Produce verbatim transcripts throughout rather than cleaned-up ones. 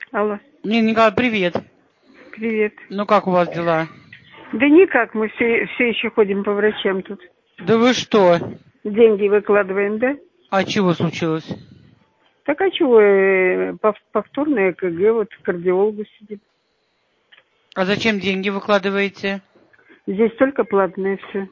Алло. Не, Николай, привет. Привет. Ну как у вас дела? Да никак, мы все, все еще ходим по врачам тут. Да вы что? Деньги выкладываем, да? А чего случилось? Так а чего, э, пов- повторное ЭКГ, вот к кардиологу сидит. А зачем деньги выкладываете? Здесь только платное все.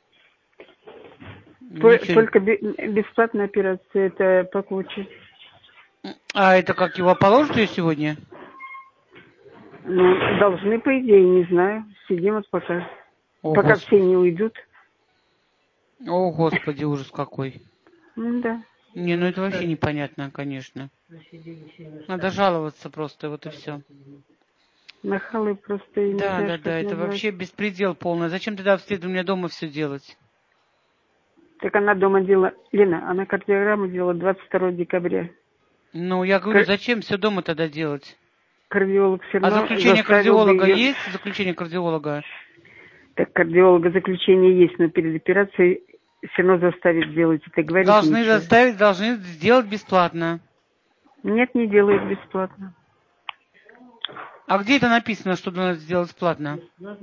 Ничего не... Только бе- бесплатная операция, это по куче. А это как, его положат ее сегодня? Ну, должны, по идее, не знаю. Сидим вот пока. О, Пока Господи. все не уйдут. О, Господи, ужас какой. Ну да. Не, ну это вообще непонятно, конечно. Надо жаловаться просто, вот и все. Нахалы просто, я не Да, знаю, да, что да, это это назвать. вообще беспредел полный. Зачем тогда обследование дома все делать? Так она дома делала, Лена, она кардиограмму делала двадцать второго декабря. Ну, я говорю, Кар- зачем все дома тогда делать? Кардиолог все А равно заключение заставил бы кардиолога ее. есть? Заключение кардиолога? Так кардиолога заключение есть, но перед операцией все равно заставит сделать это, говорит Должны ничего. заставить, должны сделать бесплатно. Нет, не делает бесплатно. А где это написано, что надо сделать платно?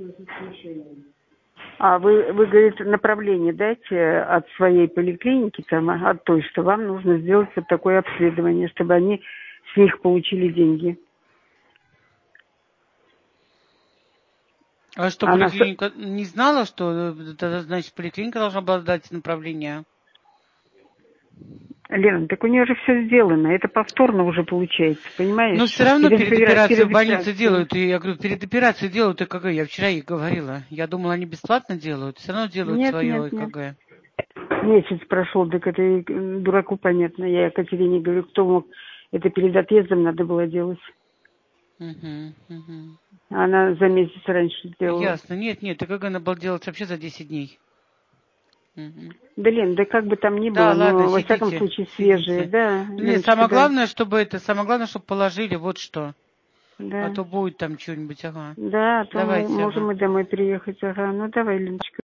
А вы, вы, говорит, направление дайте от своей поликлиники, там, от той, что вам нужно сделать вот такое обследование, чтобы они с них получили деньги. А что, Она, с- поликлиника не знала, что это, значит, поликлиника должна была дать направление? Лена, так у нее же все сделано, это повторно уже получается, понимаешь? Но все равно Перед, перед опера- операцией перед в больнице операцией. делают, и я говорю, перед операцией делают ЭКГ, я вчера ей говорила. Я думала, они бесплатно делают, все равно делают Нет, свое нет, нет. ЭКГ. Месяц прошел, так это и дураку понятно. Я Екатерине говорю, кто мог, это перед отъездом надо было делать. Угу, угу. Она за месяц раньше сделала. Ясно. Нет, нет, ЭКГ надо было делать вообще за десять дней. Угу. Да, Лен, да как бы там ни Да, было, ладно, но во всяком сидите, случае свежие, сидите. да, Нет, Леночка, самое да. главное, чтобы это, самое главное, чтобы положили, вот что. А Да, то будет там что-нибудь, ага. да, а то м- Давайте, можем ага. мы домой приехать, ага. Ну давай, Леночка.